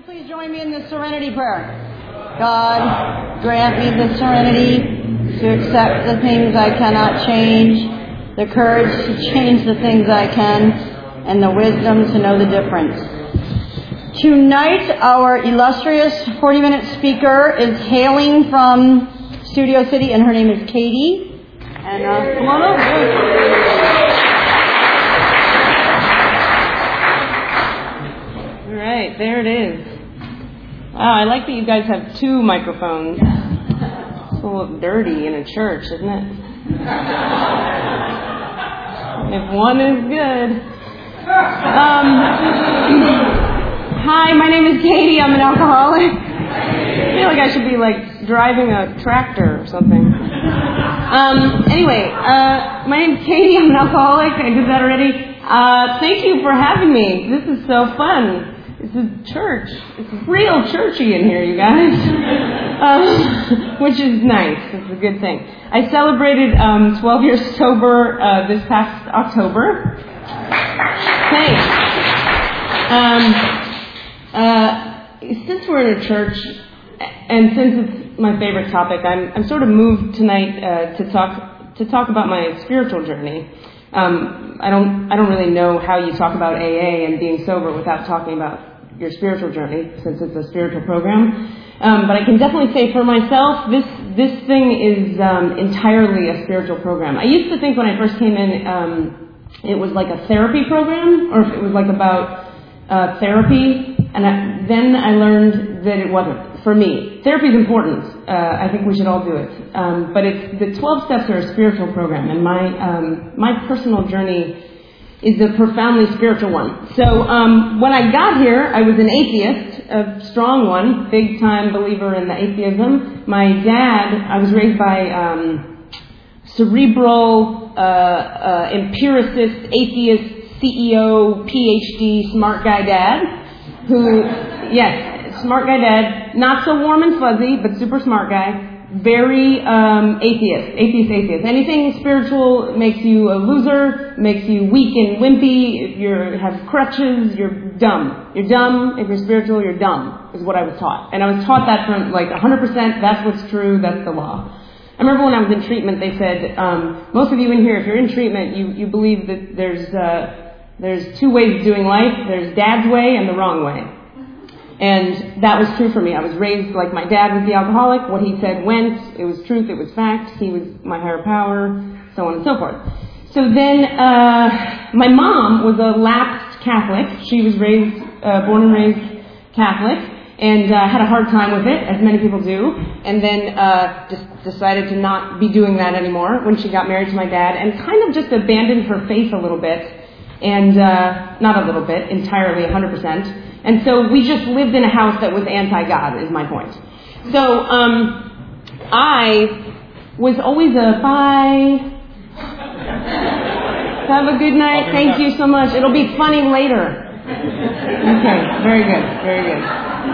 you please join me in the serenity prayer? God, grant me the serenity to accept the things I cannot change, the courage to change the things I can, and the wisdom to know the difference. Tonight, our illustrious 40-minute speaker is hailing from Studio City, and her name is Katie. And come on up. All right, there it is. Wow, I like that you guys have two microphones. It's a little dirty in a church, isn't it? If one is good. Hi, my name is Katie. I'm an alcoholic. I feel like I should be like driving a tractor or something. Anyway, my name is Katie. I'm an alcoholic. I did that already. Thank you for having me. This is so fun. It's a church. It's real churchy in here, you guys. Which is nice. It's a good thing. I celebrated 12 years sober this past October. Thanks. Since we're in a church, and since it's my favorite topic, I'm sort of moved tonight to talk about my spiritual journey. I don't really know how you talk about AA and being sober without talking about your spiritual journey, since it's a spiritual program. But I can definitely say for myself, this thing is entirely a spiritual program. I used to think when I first came in, it was like a therapy program, or it was like about therapy, and then I learned that it wasn't. For me, therapy is important. I think we should all do it. But the 12 steps are a spiritual program, and my personal journey is a profoundly spiritual one. So when I got here, I was an atheist, a strong one, big-time believer in the atheism. My dad, I was raised by cerebral, empiricist, atheist, CEO, PhD, smart guy dad, who, yes, smart guy dad, not so warm and fuzzy, but super smart guy. Very atheist. Anything spiritual makes you a loser, makes you weak and wimpy. If you have crutches, you're dumb. You're dumb. If you're spiritual, you're dumb, is what I was taught. And I was taught that from like 100%, that's what's true, that's the law. I remember when I was in treatment, they said, most of you in here, if you're in treatment, you believe that there's two ways of doing life. There's dad's way and the wrong way. And that was true for me. I was raised like my dad was the alcoholic. What he said went. It was truth. It was fact. He was my higher power, so on and so forth. So then my mom was a lapsed Catholic. She was born and raised Catholic, and had a hard time with it, as many people do. And then just decided to not be doing that anymore when she got married to my dad, and kind of just abandoned her faith a little bit. And not a little bit, entirely, 100%. And so we just lived in a house that was anti-God, is my point. So I was always a bye. Have a good night. Thank you so much. It'll be funny later. Okay, very good, very good.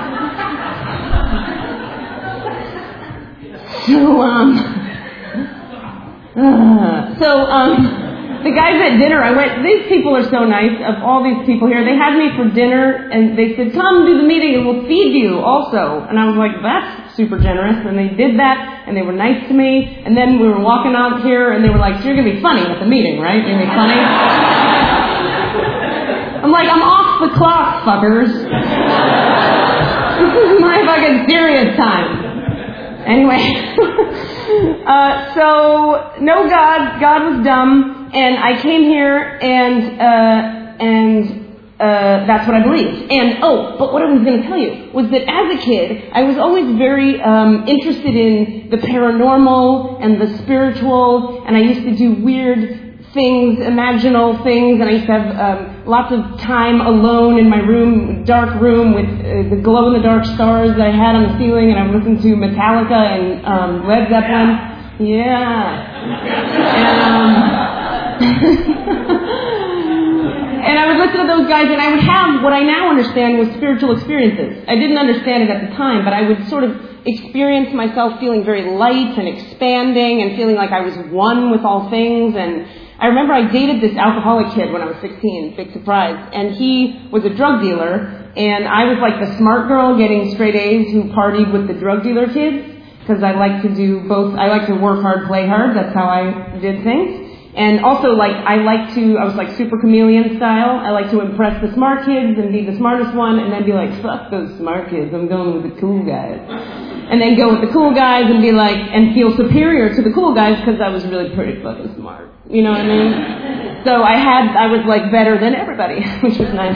The guys at dinner, these people are so nice, of all these people here, they had me for dinner, and they said, come do the meeting and we'll feed you also. And I was like, that's super generous, and they did that, and they were nice to me, and then we were walking out here, and they were like, so you're going to be funny at the meeting, right? You're going to be funny? I'm like, I'm off the clock, fuckers. This is my fucking serious time. Anyway, so no God was dumb. And I came here, and that's what I believed. And, but what I was going to tell you was that as a kid, I was always very interested in the paranormal and the spiritual, and I used to do weird things, imaginal things, and I used to have lots of time alone in my room, dark room, with the glow-in-the-dark stars that I had on the ceiling, and I would listen to Metallica and Led Zeppelin. Yeah. And I would listen to those guys, and I would have what I now understand was spiritual experiences. I didn't understand it at the time, but I would sort of experience myself feeling very light and expanding and feeling like I was one with all things. And I remember I dated this alcoholic kid when I was 16, big surprise, and he was a drug dealer, And I was like the smart girl getting straight A's who partied with the drug dealer kids, because I like to do both. I like to work hard, play hard. That's how I did things. And also, I was like super chameleon style. I like to impress the smart kids and be the smartest one, and then be like, fuck those smart kids, I'm going with the cool guys. And then go with the cool guys and be like, and feel superior to the cool guys because I was really pretty fucking smart. You know what I mean? So I was like better than everybody, which was nice.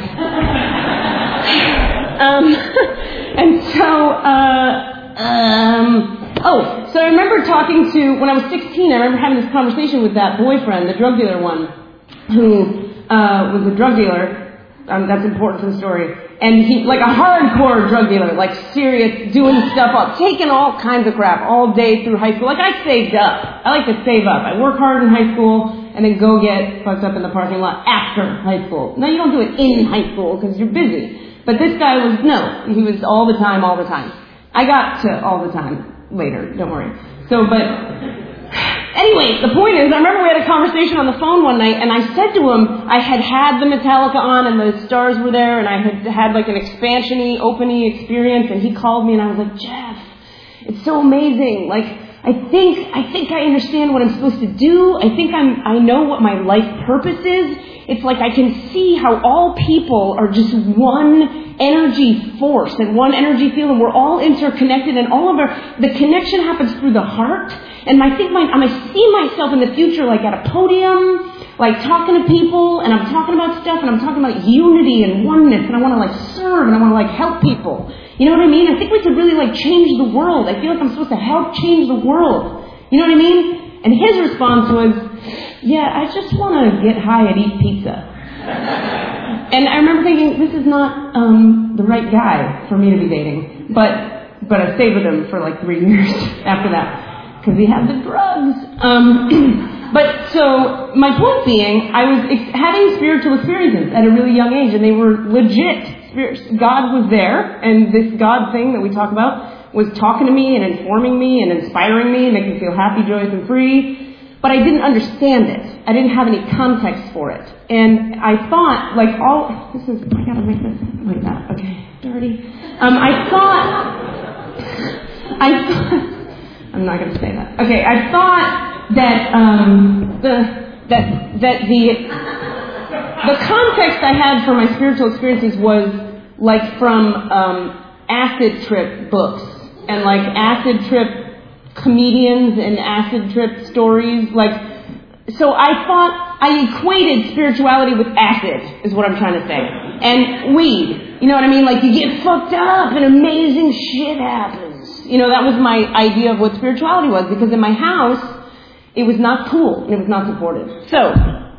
So I remember talking to, when I was 16, I remember having this conversation with that boyfriend, the drug dealer one, who was a drug dealer. That's important to the story. And he, like a hardcore drug dealer, like serious, doing stuff, taking all kinds of crap all day through high school. Like I saved up. I like to save up. I work hard in high school and then go get fucked up in the parking lot after high school. No, you don't do it in high school because you're busy. But this guy he was all the time. I got to all the time later, don't worry. Anyway, the point is, I remember we had a conversation on the phone one night, and I said to him, I had the Metallica on, and the stars were there, and I had like an expansion-y, open-y experience, and he called me, and I was like, Jeff, it's so amazing. Like, I think I understand what I'm supposed to do. I know what my life purpose is. It's like I can see how all people are just one energy force and one energy field, and we're all interconnected, and the connection happens through the heart. And I see myself in the future like at a podium, like talking to people, and I'm talking about stuff, and I'm talking about unity and oneness, and I want to like serve, and I want to like help people. You know what I mean? I think we could really like change the world. I feel like I'm supposed to help change the world. You know what I mean? And his response was, yeah, I just want to get high and eat pizza. And I remember thinking, this is not the right guy for me to be dating. But I stayed with him for like 3 years after that, because he had the drugs. But so my point being, I was having spiritual experiences at a really young age, and they were legit. God was there, and this God thing that we talk about was talking to me and informing me and inspiring me and making me feel happy, joyous, and free. But I didn't understand it. I didn't have any context for it. And I thought, I gotta make this like that. Okay, dirty. I thought, I'm not gonna say that. Okay, I thought that the context I had for my spiritual experiences was like from acid trip books and like acid trip comedians and acid trip stories. So I thought I equated spirituality with acid, is what I'm trying to say. And weed. You know what I mean? Like you get fucked up and amazing shit happens. You know, that was my idea of what spirituality was, because in my house, it was not cool and it was not supported. So,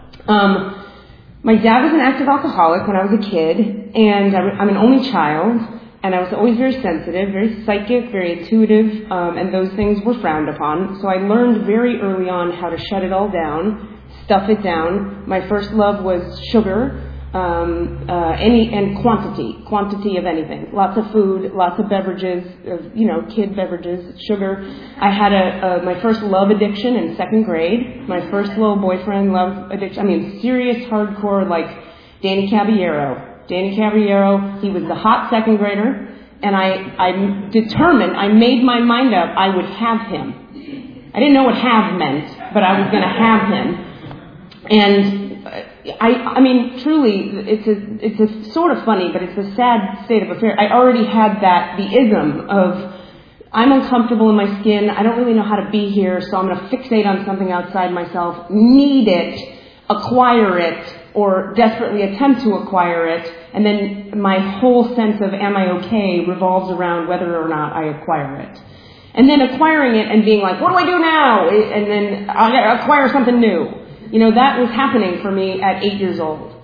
my dad was an active alcoholic when I was a kid, and I'm an only child, and I was always very sensitive, very psychic, very intuitive, and those things were frowned upon. So I learned very early on how to shut it all down, stuff it down. My first love was sugar, and quantity of anything. Lots of food, lots of beverages, kid beverages, sugar. I had my first love addiction in second grade. My first little boyfriend love addiction. Serious hardcore, like Danny Caballero. Danny Caballero, he was the hot second grader, and I determined, I made my mind up I would have him. I didn't know what have meant, but I was going to have him. And truly, it's a sort of funny, but it's a sad state of affairs. I already had the ism of, I'm uncomfortable in my skin, I don't really know how to be here, so I'm going to fixate on something outside myself, need it, acquire it, or desperately attempt to acquire it, and then my whole sense of am I okay revolves around whether or not I acquire it. And then acquiring it and being like, what do I do now? And then I acquire something new. That was happening for me at 8 years old.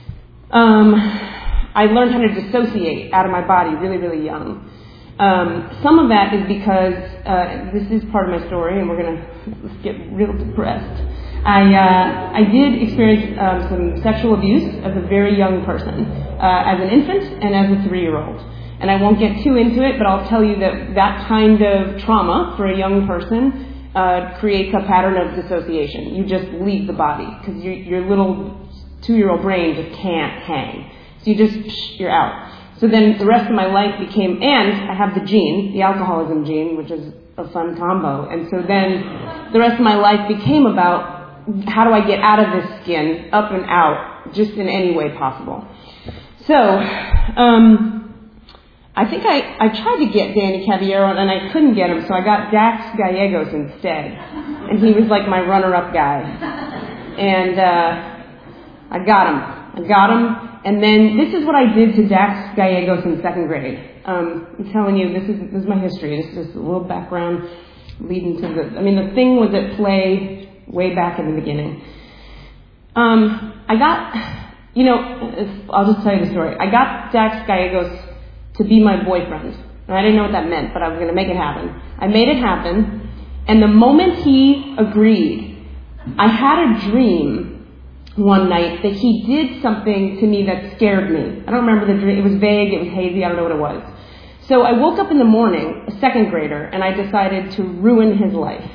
I learned how to dissociate out of my body really, really young. Some of that is because, this is part of my story, and we're going to get real depressed. I did experience some sexual abuse as a very young person, as an infant and as a 3-year-old. And I won't get too into it, but I'll tell you that kind of trauma for a young person creates a pattern of dissociation. You just leave the body because your little 2-year-old brain just can't hang. So you're out. So then the rest of my life became, and I have the gene, the alcoholism gene, which is a fun combo. And so then the rest of my life became about how do I get out of this skin, up and out, just in any way possible. So, I think I tried to get Danny Caballero and I couldn't get him, so I got Dax Gallegos instead. And he was like my runner-up guy. And I got him. And then this is what I did to Dax Gallegos in second grade. I'm telling you, this is my history. This is just a little background leading to the thing was at play way back in the beginning. I got, I'll just tell you the story. I got Dax Gallegos to be my boyfriend. And I didn't know what that meant, but I was going to make it happen. I made it happen. And the moment he agreed, I had a dream one night that he did something to me that scared me. I don't remember the dream. It was vague. It was hazy. I don't know what it was. So I woke up in the morning, a second grader, and I decided to ruin his life.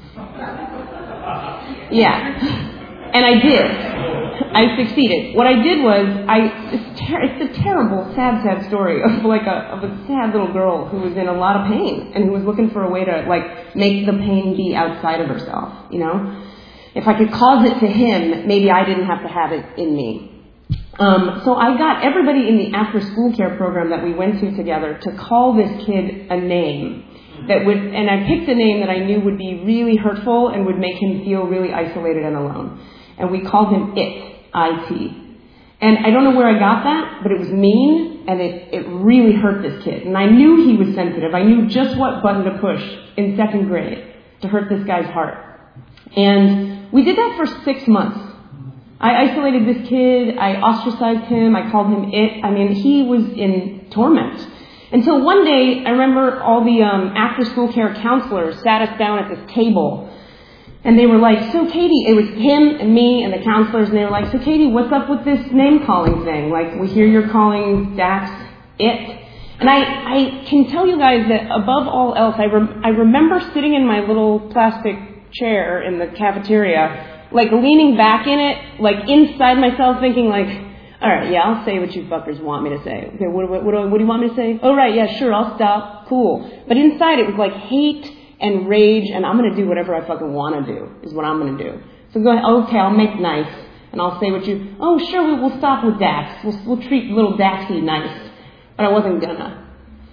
Yeah. And I did. I succeeded. What I did was, it's a terrible, sad story of a sad little girl who was in a lot of pain and who was looking for a way to make the pain be outside of herself, If I could cause it to him, maybe I didn't have to have it in me. So I got everybody in the after-school care program that we went to together to call this kid a name and I picked a name that I knew would be really hurtful and would make him feel really isolated and alone. And we called him I-T. And I don't know where I got that, but it was mean, and it really hurt this kid. And I knew he was sensitive. I knew just what button to push in second grade to hurt this guy's heart. And we did that for 6 months. I isolated this kid. I ostracized him. I called him it. He was in torment. Until one day, I remember all the after-school care counselors sat us down at this table. And they were like, so Katie, it was him and me and the counselors, and they were like, so Katie, what's up with this name-calling thing? We hear you're calling Dax it. And I can tell you guys that above all else, I remember sitting in my little plastic chair in the cafeteria, leaning back in it, inside myself thinking all right, yeah, I'll say what you fuckers want me to say. Okay, what do you want me to say? Oh, right, yeah, sure, I'll stop. Cool. But inside it was hate and rage, and I'm going to do whatever I fucking want to do, is what I'm going to do. So go ahead, okay, I'll make nice, and I'll say what you, oh, sure, we'll stop with Dax. We'll treat little Daxy nice. But I wasn't gonna.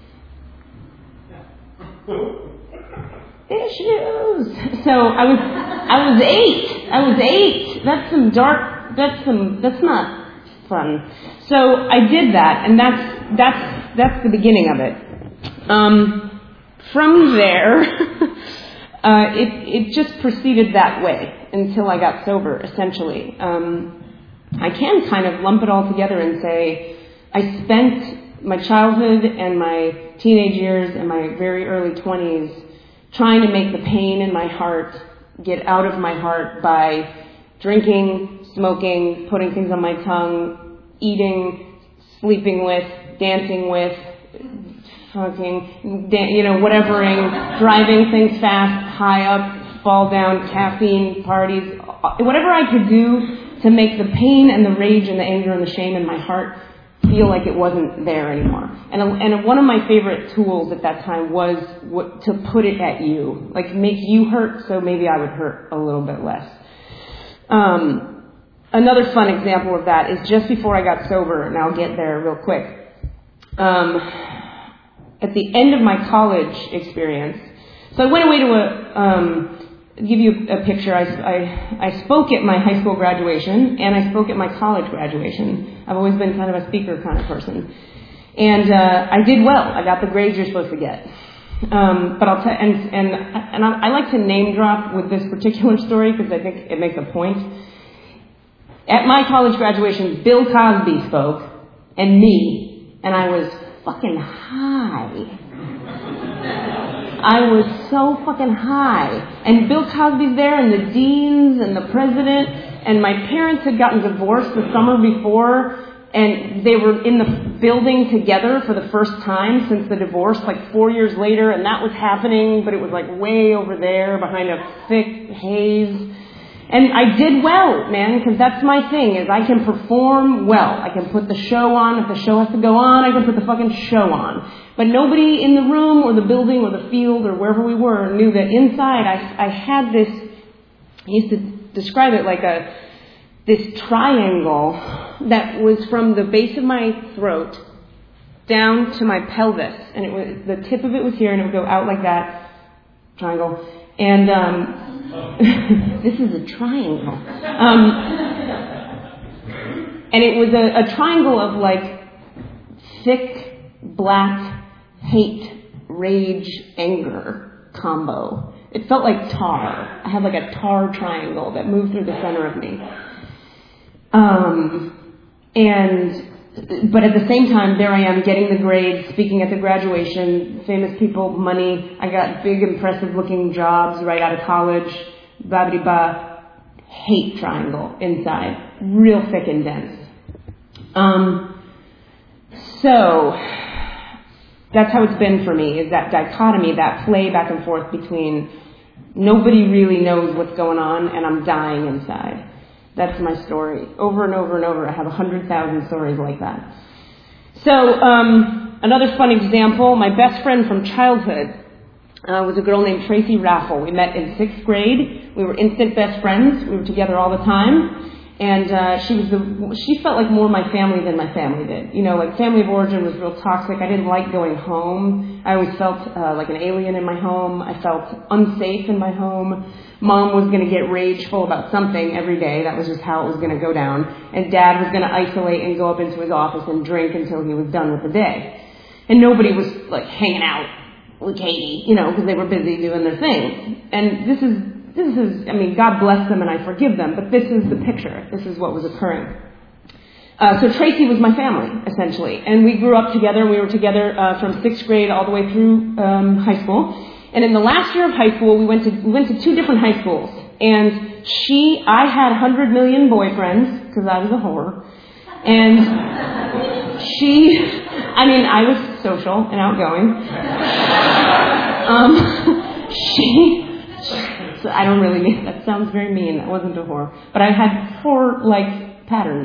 Issues. So I was 8. That's not fun. So I did that, and that's the beginning of it. From there, it just proceeded that way until I got sober, essentially. I can kind of lump it all together and say I spent my childhood and my teenage years and my very early 20s trying to make the pain in my heart get out of my heart by drinking, smoking, putting things on my tongue, eating, sleeping with, dancing with, fucking, whatevering, driving things fast, high up, fall down, caffeine, parties, whatever I could do to make the pain and the rage and the anger and the shame in my heart feel like it wasn't there anymore. And one of my favorite tools at that time was to put it at you, make you hurt so maybe I would hurt a little bit less. Another fun example of that is just before I got sober, and I'll get there real quick. At the end of my college experience, so I went away to give you a picture. I spoke at my high school graduation, and I spoke at my college graduation. I've always been kind of a speaker kind of person. And I did well. I got the grades you're supposed to get. But I'll tell, and I like to name drop with this particular story because I think it makes a point. At my college graduation, Bill Cosby spoke, and me, and I was fucking high. I was so fucking high. And Bill Cosby's there, and the deans, and the president, and my parents had gotten divorced the summer before, and they were in the building together for the first time since the divorce, 4 years later, and that was happening, but it was way over there behind a thick haze. And I did well, man, because that's my thing, is I can perform well. I can put the show on. If the show has to go on, I can put the fucking show on. But nobody in the room or the building or the field or wherever we were knew that inside I had this, I used to describe it like this triangle that was from the base of my throat down to my pelvis. And it was, the tip of it was here and it would go out like that. Triangle. And this is a triangle. And it was a triangle of like thick, black, hate, rage, anger combo. It felt like tar. I had like a tar triangle that moved through the center of me. But at the same time, there I am getting the grades, speaking at the graduation, famous people, money. I got big, impressive-looking jobs right out of college. Ba-ba-ba. Hate triangle inside. Real thick and dense. So that's how it's been for me, is that dichotomy, that play back and forth between nobody really knows what's going on and I'm dying inside. That's my story. Over and over and over. I have 100,000 stories like that. So, another fun example, my best friend from childhood was a girl named Tracy Raffle. We met in 6th grade. We were instant best friends. We were together all the time. And she felt like more my family than my family did. You know, like family of origin was real toxic. I didn't like going home. I always felt like an alien in my home. I felt unsafe in my home. Mom was going to get rageful about something every day. That was just how it was going to go down. And Dad was going to isolate and go up into his office and drink until he was done with the day. And nobody was like hanging out with Katie, you know, because they were busy doing their thing. And this is, I mean, God bless them and I forgive them, but this is the picture. This is what was occurring. So Tracy was my family, essentially. And we grew up together. We were together from 6th grade all the way through high school. And in the last year of high school, we went to 2 different high schools. And I had 100 million boyfriends, because I was a whore. And I was social and outgoing. So I don't really mean, that sounds very mean. I wasn't a whore. But I had 4, patterns.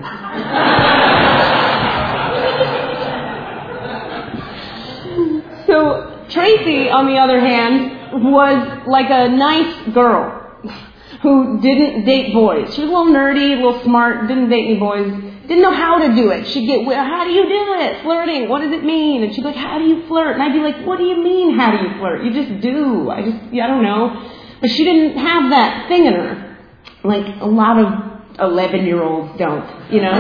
So Tracy, on the other hand, was like a nice girl who didn't date boys. She was a little nerdy, a little smart, didn't date any boys, didn't know how to do it. She'd get, how do you do it? Flirting, what does it mean? And she'd be like, how do you flirt? And I'd be like, what do you mean, how do you flirt? You just do. I don't know. But she didn't have that thing in her. Like a lot of 11-year-olds don't, you know?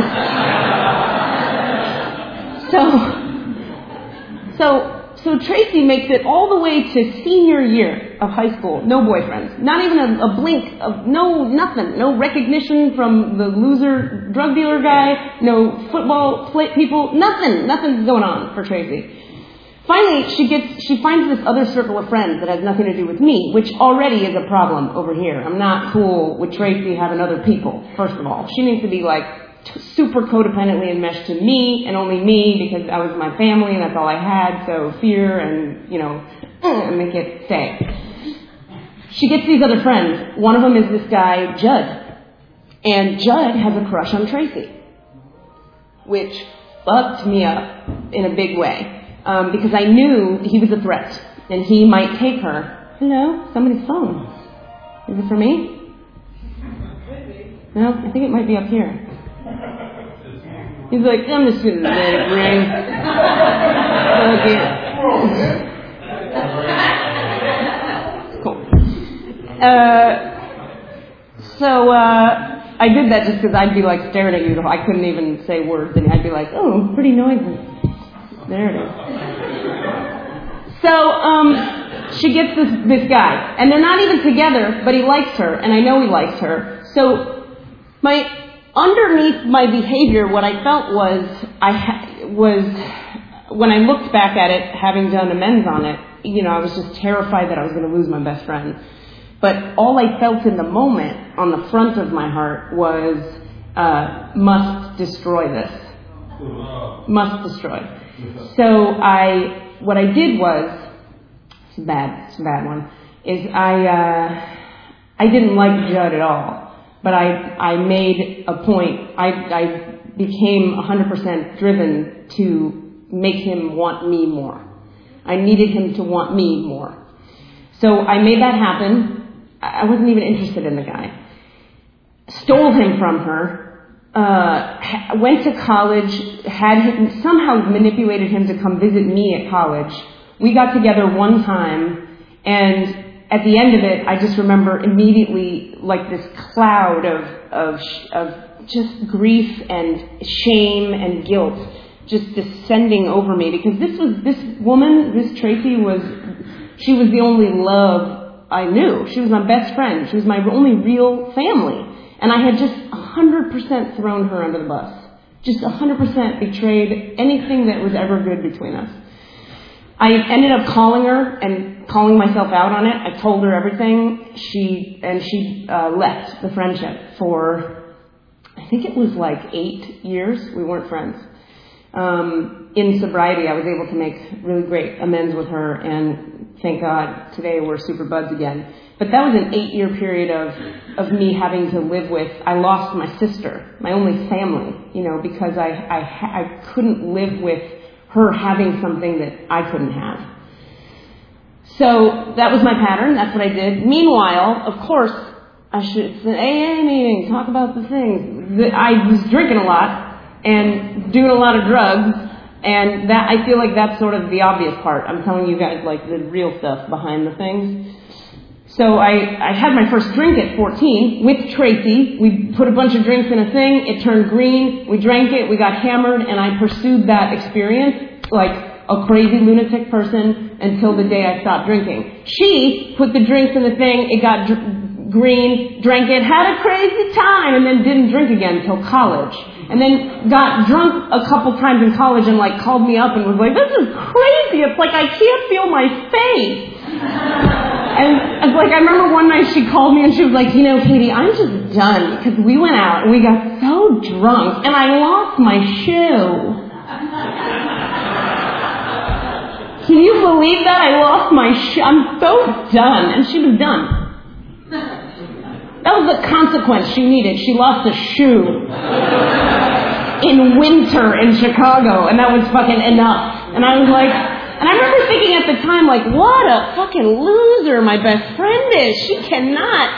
So Tracy makes it all the way to senior year of high school. No boyfriends. Not even a blink of nothing. No recognition from the loser drug dealer guy. No football people. Nothing. Nothing's going on for Tracy. Finally, she finds this other circle of friends that has nothing to do with me, which already is a problem over here. I'm not cool with Tracy having other people, first of all. She needs to be super codependently enmeshed to me and only me because I was my family and that's all I had. So fear and, make it stay. She gets these other friends. One of them is this guy, Judd. And Judd has a crush on Tracy, which fucked me up in a big way. Because I knew he was a threat and he might take her. Hello? Somebody's phone. Is it for me? No, I think it might be up here. He's like, I'm just going to let it ring. Cool. I did that just because I'd be staring at you. I couldn't even say words and I'd be like, oh, pretty noisy. There it is. So, she gets this guy, and they're not even together, but he likes her, and I know he likes her. So, underneath my behavior, what I felt was when I looked back at it, having done amends on it, I was just terrified that I was going to lose my best friend. But all I felt in the moment, on the front of my heart, was, must destroy this. Must destroy. So what I did was, it's a bad one, is I didn't like Judd at all. But I made a point. I became 100% driven to make him want me more. I needed him to want me more. So I made that happen. I wasn't even interested in the guy. Stole him from her. Went to college. Somehow manipulated him to come visit me at college. We got together one time, and at the end of it, I just remember immediately like this cloud of just grief and shame and guilt just descending over me, because this woman, this Tracy, she was the only love I knew. She was my best friend. She was my only real family. And I had just 100% thrown her under the bus. Just 100% betrayed anything that was ever good between us. I ended up calling her and calling myself out on it. I told her everything. She left the friendship for, I think it was like 8 years. We weren't friends. In sobriety, I was able to make really great amends with her, and thank God today we're super buds again. But that was an 8-year period of me having to live with. I lost my sister, my only family, because I couldn't live with her having something that I couldn't have. So that was my pattern. That's what I did. Meanwhile, of course, it's an AA meeting, talk about the things. I was drinking a lot and doing a lot of drugs, and that I feel like that's sort of the obvious part. I'm telling you guys like the real stuff behind the things. So I had my first drink at 14 with Tracy. We put a bunch of drinks in a thing. It turned green. We drank it. We got hammered, and I pursued that experience like a crazy lunatic person until the day I stopped drinking. She put the drinks in the thing. It got green, drank it, had a crazy time, and then didn't drink again until college. And then got drunk a couple times in college and like called me up and was like, "This is crazy. It's like I can't feel my face." And like I remember one night she called me and she was like, "Katie, I'm just done because we went out and we got so drunk and I lost my shoe." Can you believe that? I lost my shoe. I'm so done. And she was done. That was the consequence she needed. She lost a shoe in winter in Chicago, and that was fucking enough. And I was like, and I remember thinking at the time, like, what a fucking loser my best friend is. She cannot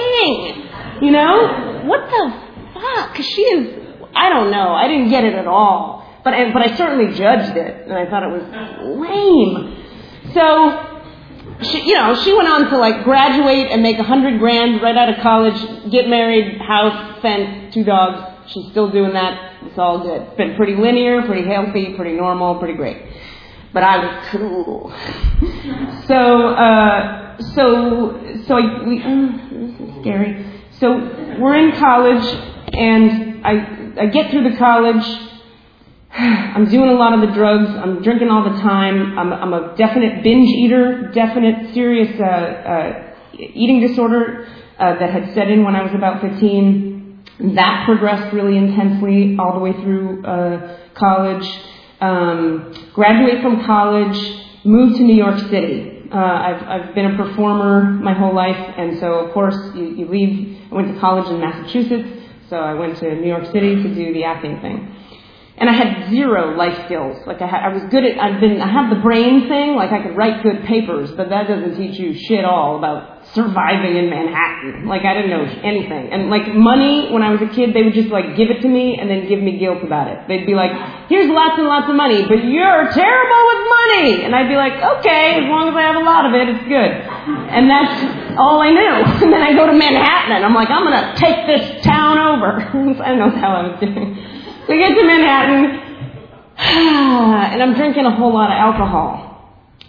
hang. What the fuck? She is, I don't know. I didn't get it at all. But I certainly judged it, and I thought it was lame. So she went on to like graduate and make $100,000 right out of college, get married, house, fence, 2 dogs. She's still doing that. It's all good. It's been pretty linear, pretty healthy, pretty normal, pretty great. But I was cool. This is scary. So we're in college, and I get through the college. I'm doing a lot of the drugs. I'm drinking all the time. I'm a definite binge eater, definite serious eating disorder that had set in when I was about 15. That progressed really intensely all the way through college. Graduate from college, moved to New York City. I've been a performer my whole life, and so of course you leave. I went to college in Massachusetts, so I went to New York City to do the acting thing. And I had 0 life skills. Like I was good at, I have the brain thing, like I could write good papers, but that doesn't teach you shit all about surviving in Manhattan. Like I didn't know anything. And like money, when I was a kid, they would just like give it to me and then give me guilt about it. They'd be like, "Here's lots and lots of money, but you're terrible with money." And I'd be like, "Okay, as long as I have a lot of it, it's good." And that's all I knew. And then I go to Manhattan and I'm like, "I'm going to take this town over." I don't know how I was doing. So I get to Manhattan, and I'm drinking a whole lot of alcohol.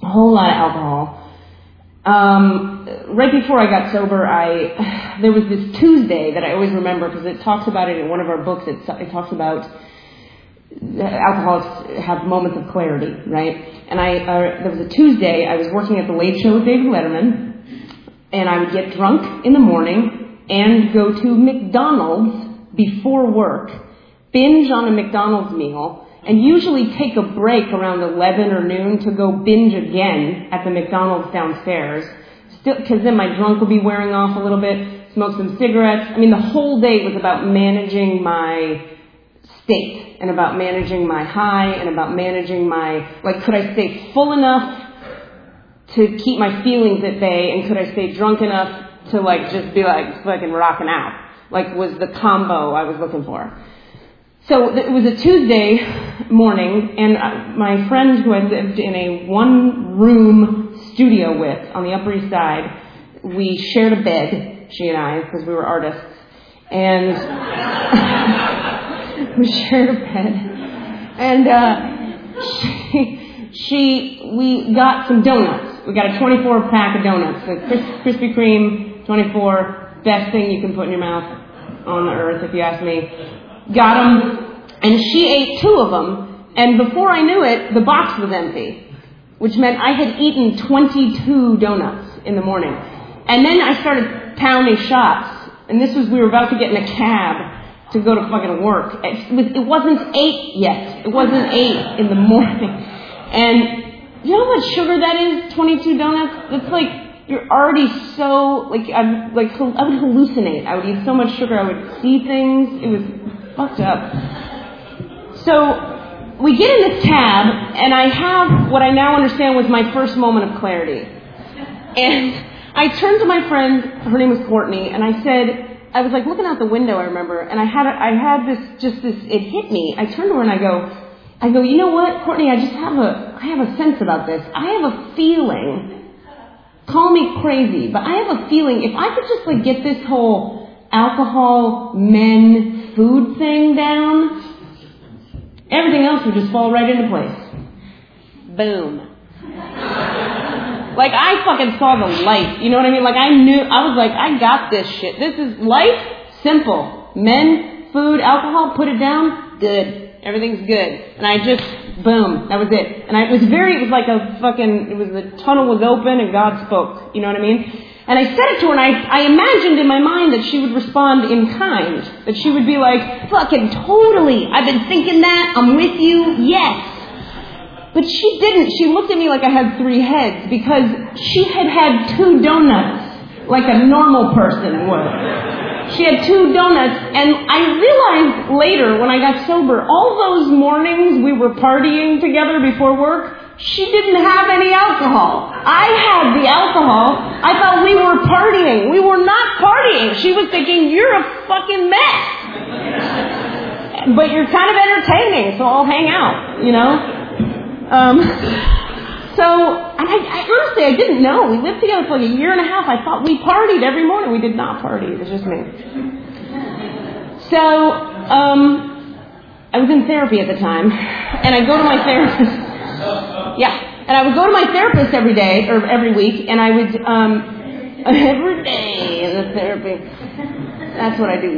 Right before I got sober, there was this Tuesday that I always remember because it talks about it in one of our books. It talks about alcoholics have moments of clarity, right? And there was a Tuesday, I was working at the Late Show with David Letterman, and I would get drunk in the morning and go to McDonald's before work, binge on a McDonald's meal, and usually take a break around 11 or noon to go binge again at the McDonald's downstairs, because then my drunk would be wearing off a little bit. smoked some cigarettes. I mean, the whole day was about managing my state and about managing my high and about managing my, like, could I stay full enough to keep my feelings at bay, and could I stay drunk enough to, like, just be, like, fucking rocking out? Like, was the combo I was looking for. So it was a Tuesday morning, and my friend who I lived in a one-room studio with on the Upper East Side, we shared a bed, she and I, because we were artists, and we shared a bed, and we got some donuts. We got a 24 pack of donuts, the Krispy Kreme 24, best thing you can put in your mouth on the earth, if you ask me. Got them, and she ate 2 of them, and before I knew it, the box was empty, which meant I had eaten 22 donuts in the morning. And then I started pounding shots, and we were about to get in a cab to go to fucking work. It wasn't 8 yet. It wasn't 8 in the morning. And you know how much sugar that is, 22 donuts? It's like, you're already so, like, I would hallucinate. I would eat so much sugar, I would see things. It was fucked up. So we get in this cab, and I have what I now understand was my first moment of clarity. And I turned to my friend, her name was Courtney, and I said, I was like looking out the window, I remember, and I had this, it hit me. I turned to her and I go, you know what, Courtney, I have a sense about this. I have a feeling, call me crazy, but I have a feeling if I could just, like, get this whole alcohol, men, food thing down, everything else would just fall right into place. Boom. Like, I fucking saw the light. You know what I mean? Like, I was like, I got this shit. This is life, simple. Men, food, alcohol, put it down, good. Everything's good. And I just, boom, that was it. And it was like a fucking, the tunnel was open and God spoke. You know what I mean? And I said it to her, and I imagined in my mind that she would respond in kind. That she would be like, fucking totally, I've been thinking that, I'm with you, yes. But she didn't. She looked at me like I had 3 heads, because she had 2 donuts, like a normal person would. She had 2 donuts, and I realized later when I got sober, all those mornings we were partying together before work, she didn't have any alcohol. I had the alcohol. I thought we were partying. We were not partying. She was thinking, you're a fucking mess. But you're kind of entertaining, so I'll hang out, you know? I honestly, I didn't know. We lived together for like 1.5 years. I thought we partied every morning. We did not party. It was just me. So, I was in therapy at the time, and I go to my therapist. Yeah, and I would go to my therapist every day, or every week, and I would, every day in the therapy. That's what I do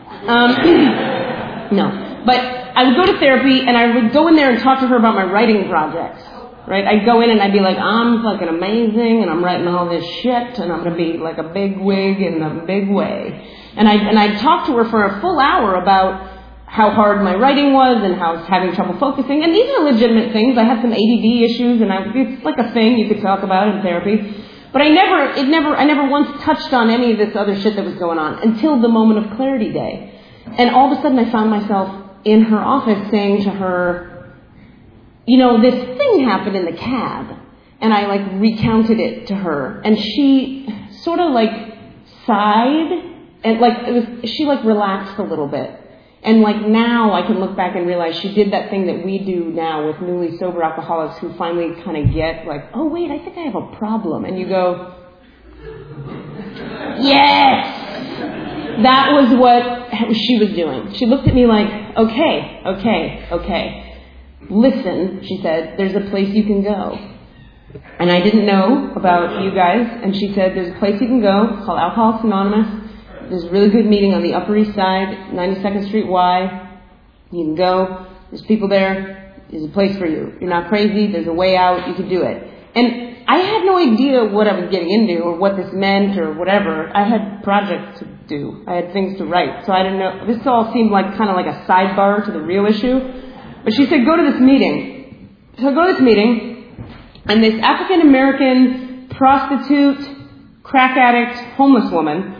now. No, but I would go to therapy, and I would go in there and talk to her about my writing projects. Right? I'd go in and I'd be like, I'm fucking amazing, and I'm writing all this shit, and I'm gonna be like a big wig in a big way. And I'd talk to her for a full hour about how hard my writing was and how I was having trouble focusing. And these are legitimate things. I had some ADD issues, and it's like a thing you could talk about in therapy. But I never once touched on any of this other shit that was going on until the moment of clarity day. And all of a sudden I found myself in her office saying to her, you know, this thing happened in the cab. And I like recounted it to her. And she sort of like sighed, and like she like relaxed a little bit. And like now I can look back and realize she did that thing that we do now with newly sober alcoholics who finally kind of get like, oh wait, I think I have a problem. And you go, yes! That was what she was doing. She looked at me like, okay. Listen, she said, there's a place you can go. And I didn't know about you guys. And she said, there's a place you can go called Alcoholics Anonymous. There's a really good meeting on the Upper East Side, 92nd Street Y. You can go. There's people there. There's a place for you. You're not crazy. There's a way out. You can do it. And I had no idea what I was getting into or what this meant or whatever. I had projects to do. I had things to write. So I didn't know. This all seemed like kind of like a sidebar to the real issue. But she said, go to this meeting. So I go to this meeting, and this African-American prostitute, crack addict, homeless woman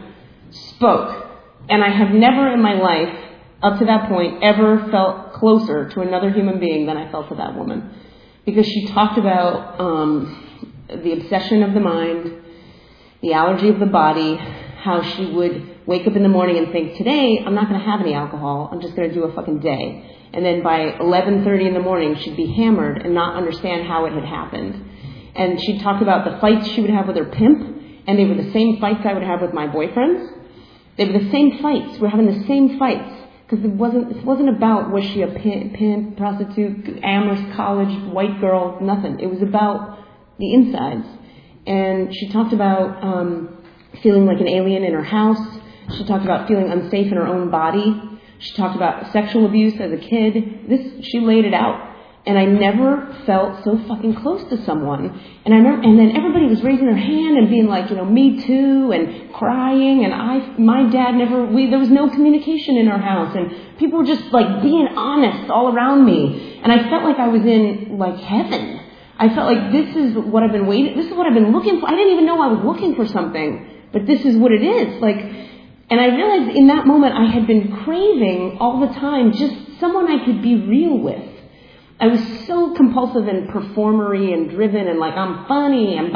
spoke. And I have never in my life, up to that point, ever felt closer to another human being than I felt to that woman. Because she talked about the obsession of the mind, the allergy of the body, how she would wake up in the morning and think, today I'm not going to have any alcohol, I'm just going to do a fucking day. And then by 11:30 in the morning, she'd be hammered and not understand how it had happened. And she'd talk about the fights she would have with her pimp, and they were the same fights I would have with my boyfriends. They were the same fights. We're having the same fights. Because it wasn't about, was she a pimp, prostitute, Amherst College, white girl, nothing. It was about the insides. And she talked about feeling like an alien in her house. She talked about feeling unsafe in her own body. She talked about sexual abuse as a kid. She laid it out. And I never felt so fucking close to someone. And I remember, and then everybody was raising their hand and being like, me too, and crying. And my dad there was no communication in our house. And people were just like being honest all around me. And I felt like I was in like heaven. I felt like this is what I've been looking for. I didn't even know I was looking for something, but this is what it is. And I realized in that moment I had been craving all the time just someone I could be real with. I was so compulsive and performery and driven and like I'm funny and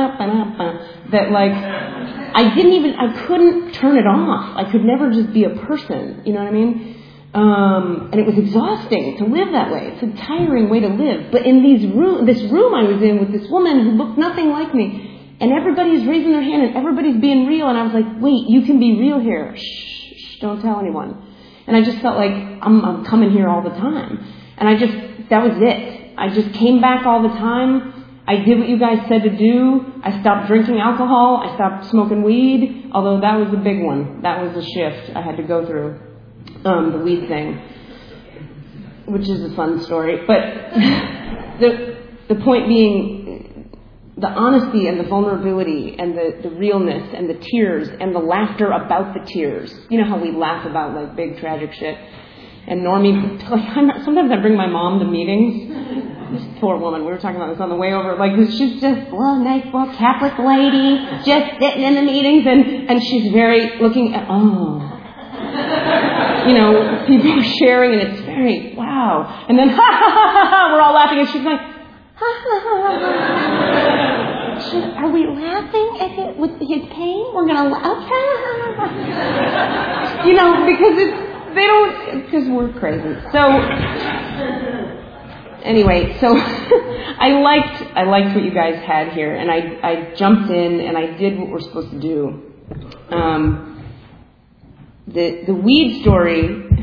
that like I couldn't turn it off. I could never just be a person. You know what I mean? And it was exhausting to live that way. It's a tiring way to live. But in this room I was in with this woman who looked nothing like me, and everybody's raising their hand and everybody's being real, and I was like, wait, you can be real here. Shh, don't tell anyone. And I just felt like I'm coming here all the time. And that was it. I just came back all the time. I did what you guys said to do. I stopped drinking alcohol. I stopped smoking weed, although that was a big one. That was a shift I had to go through, the weed thing, which is a fun story. But the point being, the honesty and the vulnerability and the realness and the tears and the laughter about the tears. You know how we laugh about like big tragic shit. And Normie, sometimes I bring my mom to meetings. This poor woman, we were talking about this on the way over. Like, she's just a nice little Catholic lady, just sitting in the meetings, and she's very looking at, people are sharing, and it's very, wow. And then, we're all laughing, and she's like, are we laughing at it with his pain? We're going to laugh. Because because we're crazy. So, anyway, I liked what you guys had here, and I jumped in and I did what we're supposed to do. The weed story,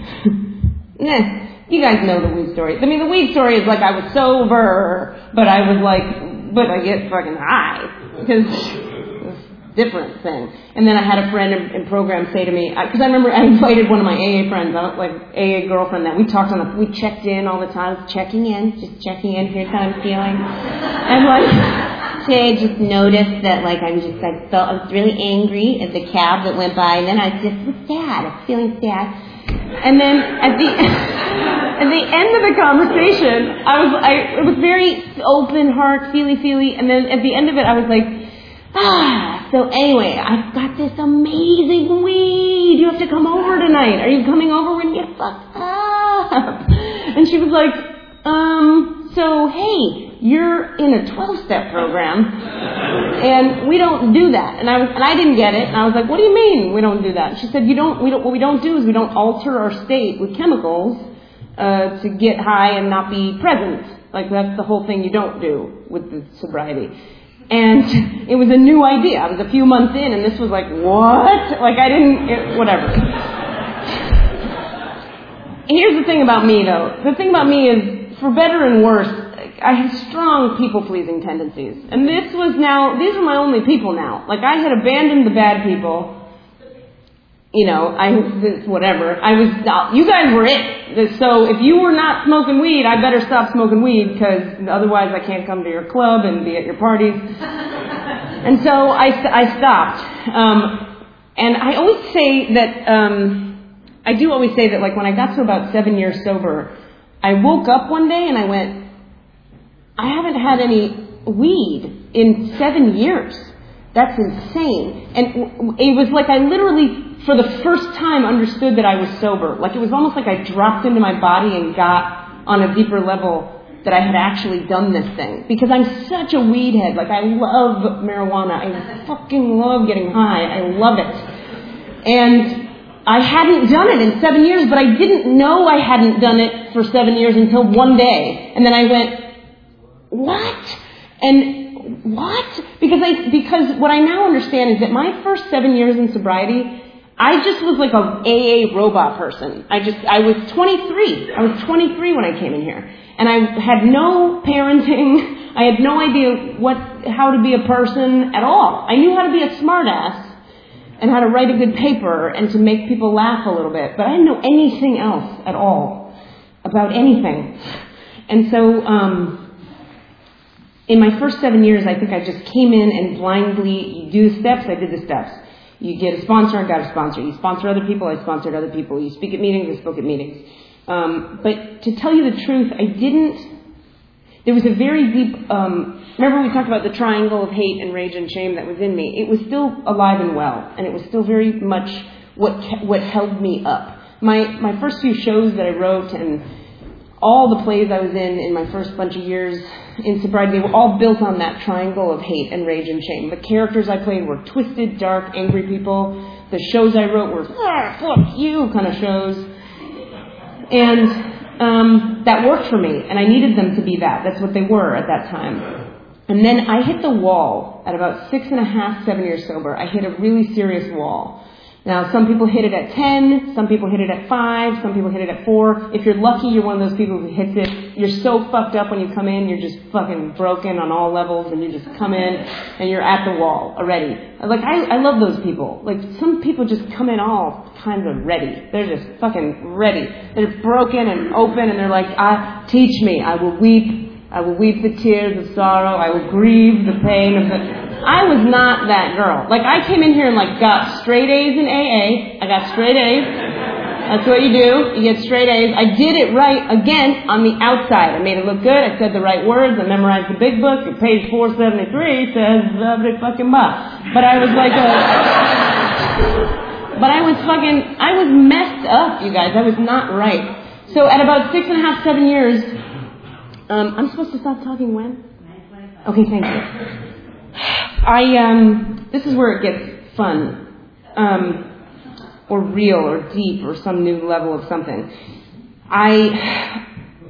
you guys know the weed story. I mean, the weed story is like I was sober, but I was like, but I get fucking high, because different thing. And then I had a friend in program say to me, because I remember I invited one of my AA friends, like AA girlfriend, that we talked we checked in all the time, just checking in, here's how I'm feeling. And like, today I just noticed that like I was really angry at the cab that went by, and then I just was sad, I was feeling sad. And then at the end of the conversation, it was very open heart, feely, and then at the end of it I was like, so anyway, I've got this amazing weed. You have to come over tonight. Are you coming over when you get fucked up? And she was like, so hey, you're in a 12-step program, and we don't do that. And I didn't get it. And I was like, what do you mean we don't do that? And she said, what we don't do is we don't alter our state with chemicals to get high and not be present. Like that's the whole thing you don't do with the sobriety. And it was a new idea. I was a few months in, and this was like, what? Like, whatever. Here's the thing about me, though. The thing about me is, for better and worse, I have strong people-pleasing tendencies. And these are my only people now. Like, I had abandoned the bad people. Whatever. You guys were it. So if you were not smoking weed, I better stop smoking weed, because otherwise I can't come to your club and be at your parties. And so I stopped. And I always say that, like when I got to about 7 years sober, I woke up one day and I went, I haven't had any weed in 7 years. That's insane. And it was like I literally, for the first time, understood that I was sober. Like it was almost like I dropped into my body and got on a deeper level that I had actually done this thing. Because I'm such a weed head. Like I love marijuana. I fucking love getting high. I love it. And I hadn't done it in 7 years, but I didn't know I hadn't done it for 7 years until one day. And then I went, what? And what? Because what I now understand is that my first 7 years in sobriety, I just was like a AA robot person. I was 23. I was 23 when I came in here. And I had no parenting. I had no idea how to be a person at all. I knew how to be a smartass and how to write a good paper and to make people laugh a little bit. But I didn't know anything else at all about anything. And so in my first 7 years, I think I just came in and blindly, you do the steps, I did the steps. You get a sponsor, I got a sponsor. You sponsor other people, I sponsored other people. You speak at meetings, I spoke at meetings. But to tell you the truth, there was a very deep, remember we talked about the triangle of hate and rage and shame that was in me. It was still alive and well, and it was still very much what held me up. My first few shows that I wrote and all the plays I was in my first bunch of years in sobriety, they were all built on that triangle of hate and rage and shame. The characters I played were twisted, dark, angry people. The shows I wrote were, fuck you kind of shows. And that worked for me, and I needed them to be that. That's what they were at that time. And then I hit the wall at about 6.5, 7 years sober. I hit a really serious wall. Now, some people hit it at 10, some people hit it at 5, some people hit it at 4. If you're lucky, you're one of those people who hits it. You're so fucked up when you come in, you're just fucking broken on all levels, and you just come in, and you're at the wall already. Like, I love those people. Like, some people just come in all kinds of ready. They're just fucking ready. They're broken and open, and they're like, teach me. I will weep the tears of sorrow. I will grieve the pain of the... I was not that girl. Like, I came in here and, got straight A's in AA. I got straight A's. That's what you do. You get straight A's. I did it right, again, on the outside. I made it look good. I said the right words. I memorized the big book. At page 473 says, fucking blah. But I was like I was messed up, you guys. I was not right. So at about 6.5, 7 years, I'm supposed to stop talking when? Okay, thank you. This is where it gets fun, or real, or deep, or some new level of something. I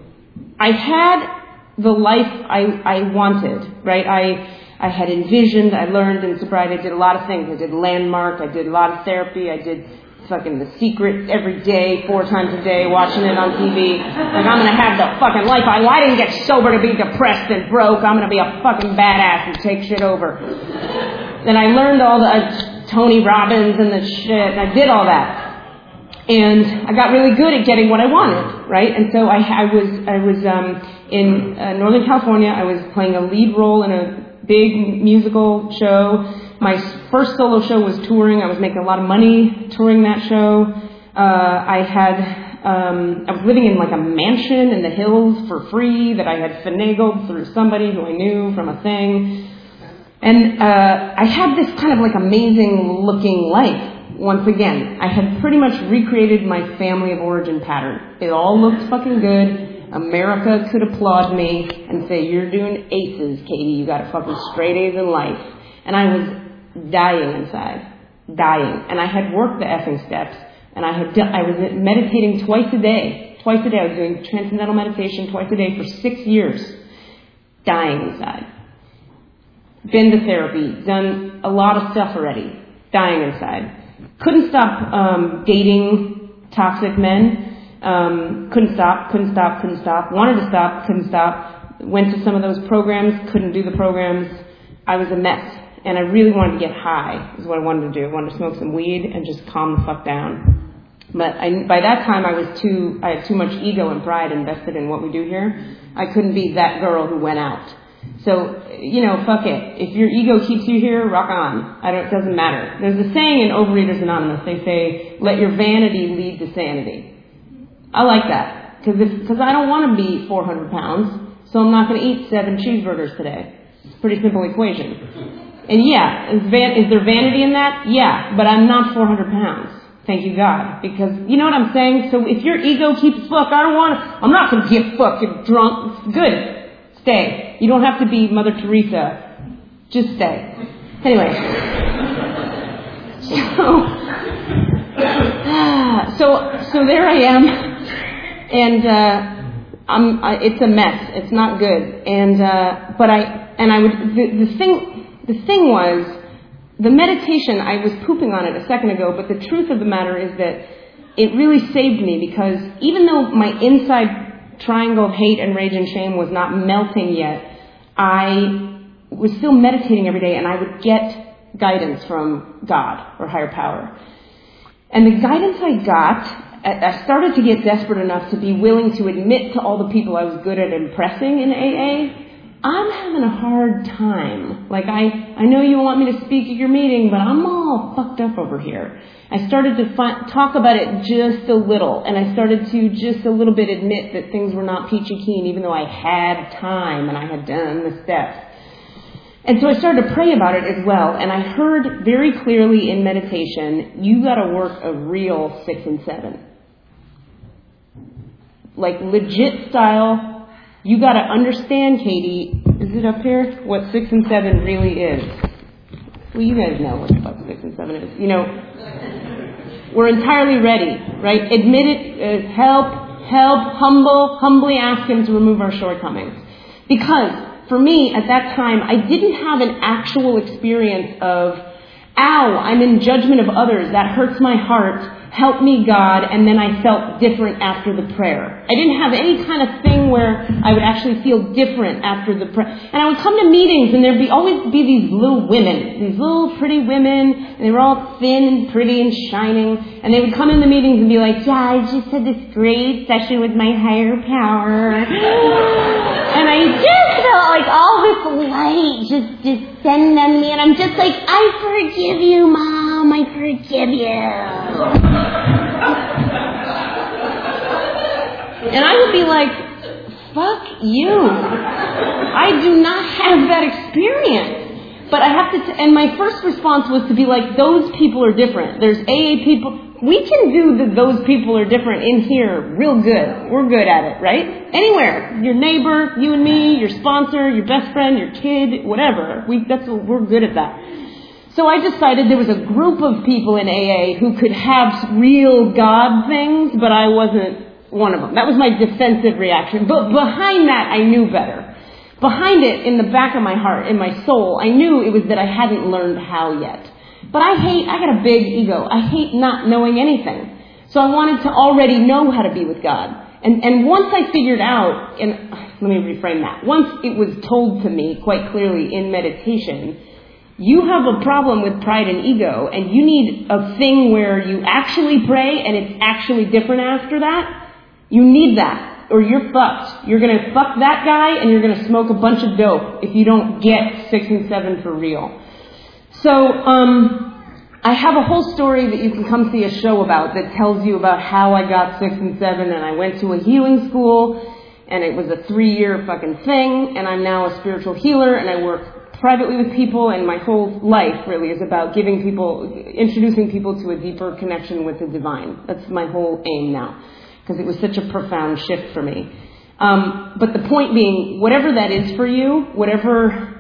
had the life I wanted, right? I had envisioned, I learned in sobriety, I did a lot of things. I did Landmark, I did a lot of therapy, I did fucking The Secret every day, 4 times a day, watching it on TV. Like, I'm gonna have the fucking life. I didn't get sober to be depressed and broke. I'm gonna be a fucking badass and take shit over. Then I learned all the Tony Robbins and the shit, and I did all that. And I got really good at getting what I wanted, right? And so I was in Northern California. I was playing a lead role in a big musical show. My first solo show was touring. I was making a lot of money touring that show. I was living in a mansion in the hills for free that I had finagled through somebody who I knew from a thing. And I had this kind of amazing looking life. Once again, I had pretty much recreated my family of origin pattern. It all looked fucking good. America could applaud me and say, you're doing aces, Katie. You got fucking straight A's in life. And I was dying inside. Dying. And I had worked the effing steps. And I was meditating twice a day. Twice a day. I was doing transcendental meditation twice a day for 6 years. Dying inside. Been to therapy. Done a lot of stuff already. Dying inside. Couldn't stop dating toxic men. Couldn't stop. Wanted to stop, couldn't stop. Went to some of those programs, couldn't do the programs. I was a mess. And I really wanted to get high, is what I wanted to do. I wanted to smoke some weed and just calm the fuck down. But by that time, I had too much ego and pride invested in what we do here. I couldn't be that girl who went out. So, fuck it. If your ego keeps you here, rock on. It doesn't matter. There's a saying in Overeaters Anonymous. They say, let your vanity lead to sanity. I like that. Because I don't want to be 400 pounds. So I'm not going to eat 7 cheeseburgers today. It's a pretty simple equation. And yeah, is there vanity in that? Yeah, but I'm not 400 pounds. Thank you, God. Because, you know what I'm saying? So if your ego keeps, look, I'm not going to get fucking drunk. Good. Stay. You don't have to be Mother Teresa. Just stay. Anyway. So there I am. And, it's a mess. It's not good. And, the thing was, the meditation, I was pooping on it a second ago, but the truth of the matter is that it really saved me, because even though my inside triangle of hate and rage and shame was not melting yet, I was still meditating every day, and I would get guidance from God or higher power. And the guidance I got, I started to get desperate enough to be willing to admit to all the people I was good at impressing in AA, I'm having a hard time. Like, I know you want me to speak at your meeting, but I'm all fucked up over here. I started to talk about it just a little, and I started to just a little bit admit that things were not peachy keen, even though I had time and I had done the steps. And so I started to pray about it as well, and I heard very clearly in meditation, you gotta work a real 6 and 7. Like, legit style. You got to understand, Katie, is it up here, what 6 and 7 really is? Well, you guys know what the fuck 6 and 7 is. You know, we're entirely ready, right? Admit it, help, humbly ask Him to remove our shortcomings. Because, for me, at that time, I didn't have an actual experience of, ow, I'm in judgment of others, that hurts my heart, help me, God, and then I felt different after the prayer. I didn't have any kind of thing where I would actually feel different after the prayer. And I would come to meetings, and there'd always be these little women, these little pretty women, and they were all thin and pretty and shining, and they would come in the meetings and be like, yeah, I just had this great session with my higher power. And I just felt like all this light just descend on me, and I'm just like, I forgive you, Mom, I forgive you. And I would be like, fuck you. I do not have that experience. But I have to, and my first response was to be like, those people are different. There's AA people. We can do those people are different in here real good. We're good at it, right? Anywhere. Your neighbor, you and me, your sponsor, your best friend, your kid, whatever. We're good at that. So I decided there was a group of people in AA who could have real God things, but I wasn't one of them. That was my defensive reaction. But behind that, I knew better. Behind it, in the back of my heart, in my soul, I knew it was that I hadn't learned how yet. But I got a big ego. I hate not knowing anything. So I wanted to already know how to be with God. And once I figured out, and let me reframe that. Once it was told to me quite clearly in meditation, you have a problem with pride and ego, and you need a thing where you actually pray and it's actually different after that. You need that, or you're fucked. You're going to fuck that guy, and you're going to smoke a bunch of dope if you don't get 6 and 7 for real. So, I have a whole story that you can come see a show about that tells you about how I got 6 and 7, and I went to a healing school, and it was a 3-year fucking thing, and I'm now a spiritual healer, and I work privately with people, and my whole life really is about introducing people to a deeper connection with the divine. That's my whole aim now, because it was such a profound shift for me. But the point being, whatever that is for you, whatever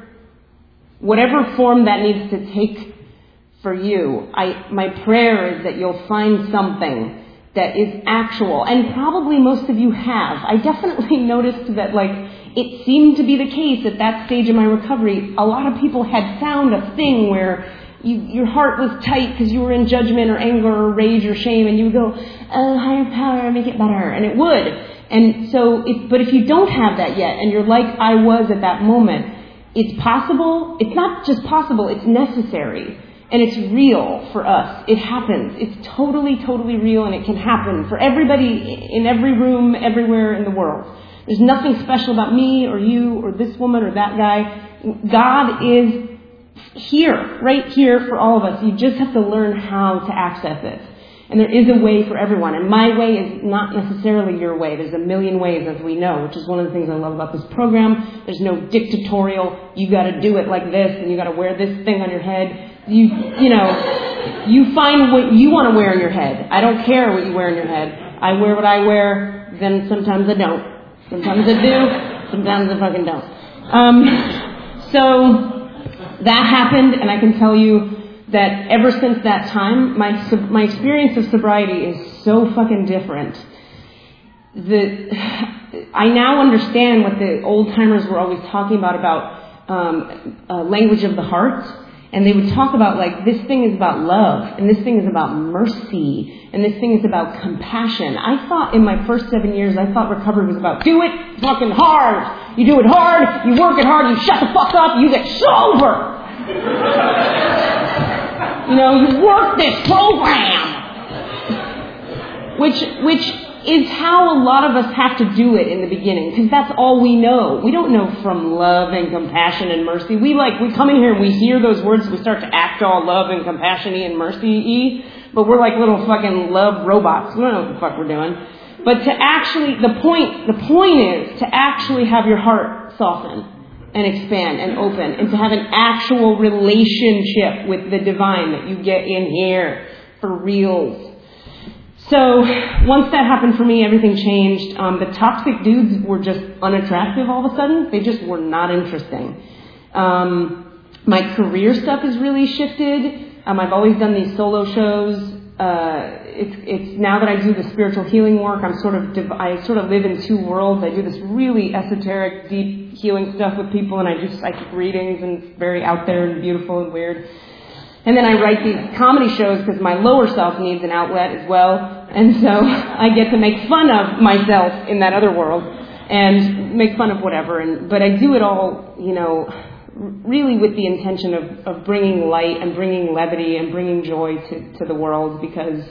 form that needs to take for you, my prayer is that you'll find something that is actual. And probably most of you have. I definitely noticed that, it seemed to be the case at that stage of my recovery. A lot of people had found a thing where your heart was tight because you were in judgment or anger or rage or shame, and you would go, oh, higher power, make it better. And it would. And so, but if you don't have that yet, and you're like I was at that moment, it's possible. It's not just possible, it's necessary. And it's real for us. It happens. It's totally, totally real, and it can happen for everybody in every room, everywhere in the world. There's nothing special about me or you or this woman or that guy. God is here, right here for all of us. You just have to learn how to access it. And there is a way for everyone. And my way is not necessarily your way. There's a million ways, as we know, which is one of the things I love about this program. There's no dictatorial, you got to do it like this, and you got to wear this thing on your head. You find what you want to wear on your head. I don't care what you wear on your head. I wear what I wear, then sometimes I don't. Sometimes I do, sometimes I fucking don't. So that happened, and I can tell you that ever since that time, my experience of sobriety is so fucking different. I now understand what the old timers were always talking about language of the heart. And they would talk about, like, this thing is about love, and this thing is about mercy, and this thing is about compassion. I thought in my first 7 years, recovery was about do it fucking hard. You do it hard, you work it hard, you shut the fuck up, you get sober. You work this program. Which is how a lot of us have to do it in the beginning, because that's all we know. We don't know from love and compassion and mercy. We come in here and we hear those words, we start to act all love and compassion-y and mercy-y, but we're like little fucking love robots. We don't know what the fuck we're doing. But to actually, the point is to actually have your heart soften and expand and open, and to have an actual relationship with the divine that you get in here for reals. So once that happened for me, everything changed. The toxic dudes were just unattractive all of a sudden. They just were not interesting. My career stuff has really shifted. I've always done these solo shows. It's now that I do the spiritual healing work, I sort of live in two worlds. I do this really esoteric, deep healing stuff with people, and I do psychic readings, and it's very out there and beautiful and weird. And then I write these comedy shows because my lower self needs an outlet as well. And so I get to make fun of myself in that other world and make fun of whatever. But I do it all, really with the intention of bringing light and bringing levity and bringing joy to the world, because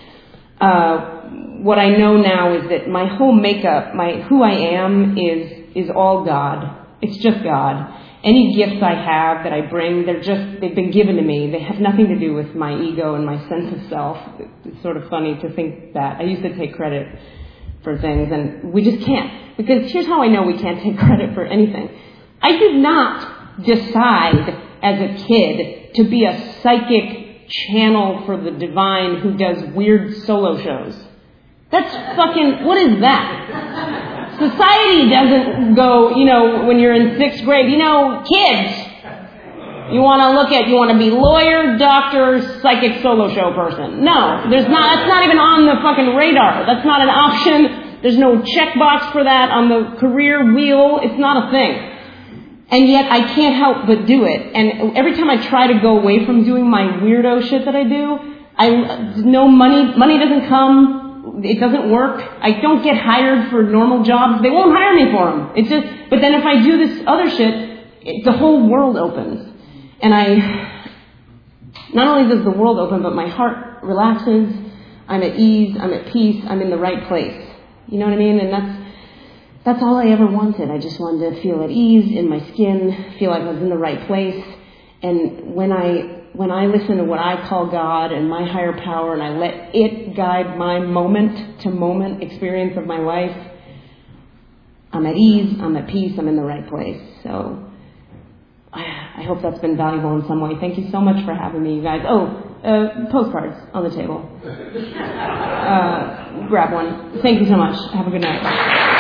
what I know now is that my whole makeup, who I am is all God. It's just God. Any gifts I have that I bring, they've been given to me. They have nothing to do with my ego and my sense of self. It's sort of funny to think that. I used to take credit for things, and we just can't. Because here's how I know we can't take credit for anything. I did not decide as a kid to be a psychic channel for the divine who does weird solo shows. That's fucking, what is that? Society doesn't go, when you're in 6th grade, kids, you want to be lawyer, doctor, psychic solo show person. No, that's not even on the fucking radar. That's not an option. There's no checkbox for that on the career wheel. It's not a thing. And yet I can't help but do it. And every time I try to go away from doing my weirdo shit that I do, no money doesn't come. It doesn't work. I don't get hired for normal jobs. They won't hire me for them. But then if I do this other shit, the whole world opens. And not only does the world open, but my heart relaxes. I'm at ease. I'm at peace. I'm in the right place. You know what I mean? And that's all I ever wanted. I just wanted to feel at ease in my skin, feel like I was in the right place. And when I listen to what I call God and my higher power, and I let it guide my moment-to-moment experience of my life, I'm at ease, I'm at peace, I'm in the right place. So I hope that's been valuable in some way. Thank you so much for having me, you guys. Postcards on the table. Grab one. Thank you so much. Have a good night.